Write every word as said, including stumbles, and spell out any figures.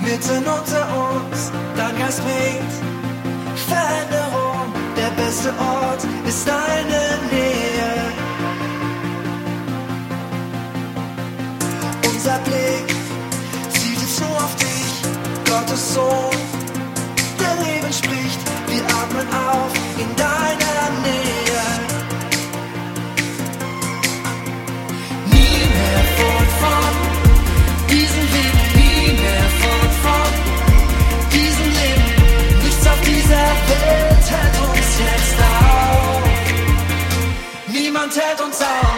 mitten unter uns, dein Geist bringt Veränderung. Der beste Ort ist deine Nähe. Unser Blick zielt jetzt nur auf dich, Gottes Sohn, der Leben spricht. Wir atmen auf in deiner Nähe. Nie mehr fort von diesem Weg, nie mehr fort von diesem Leben. Nichts auf dieser Welt hält uns jetzt auf. Niemand hält uns auf.